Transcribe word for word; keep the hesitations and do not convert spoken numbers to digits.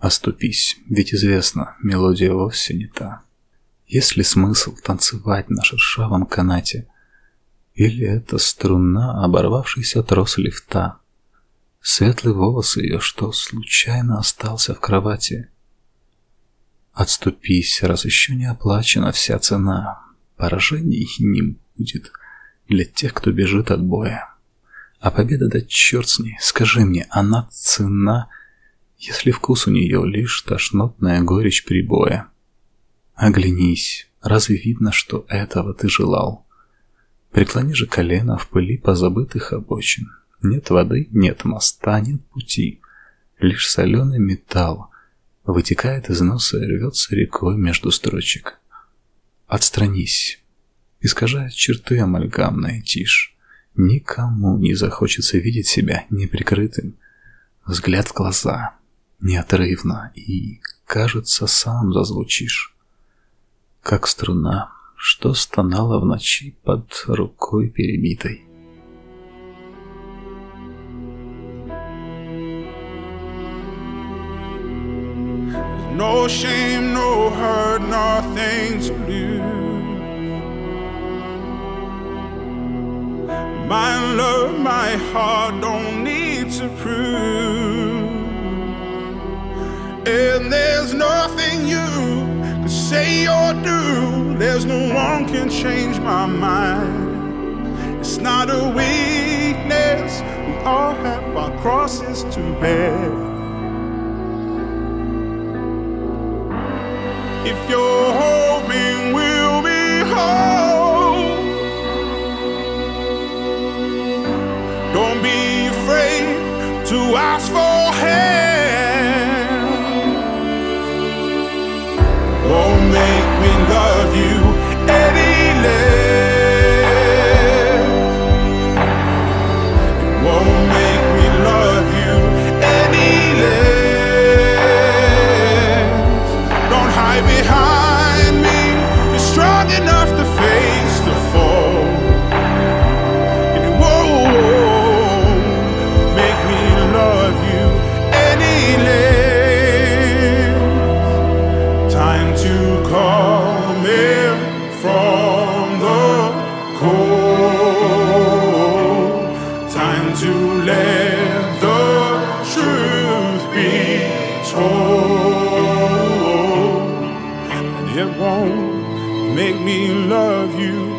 Оступись, ведь известно, мелодия вовсе не та. Есть ли смысл танцевать на шершавом канате? Или это струна, оборвавшийся трос лифта? Светлый волос ее, что случайно остался в кровати? Отступись, раз еще не оплачена вся цена. Поражений не будет для тех, кто бежит от боя. А победа, да черт с ней, скажи мне, она цена, если вкус у нее лишь тошнотная горечь прибоя? Оглянись, разве видно, что этого ты желал? Преклони же колено в пыли позабытых обочин. Нет воды, нет моста, нет пути. Лишь соленый металл вытекает из носа и рвется рекой между строчек. Отстранись, искажая черты амальгамная тишь. Никому не захочется видеть себя неприкрытым. Взгляд в глаза, неотрывно, и, кажется, сам зазвучишь. Как струна, что стонала в ночи под рукой перебитой. No shame, no hurt, nothing to lose. My love, my heart don't need to prove. And there's nothing you can say or do. There's no one can change my mind. It's not a weakness, we all have our crosses to bear. If you're hoping we'll be whole, don't be afraid to ask for help. Won't make me love you any less. It won't make me love you any less. Don't hide behind me. You're strong enough to face the fall. And it won't make me love you any less. Time to come in from the cold. Time to let the truth be told. And it won't make me love you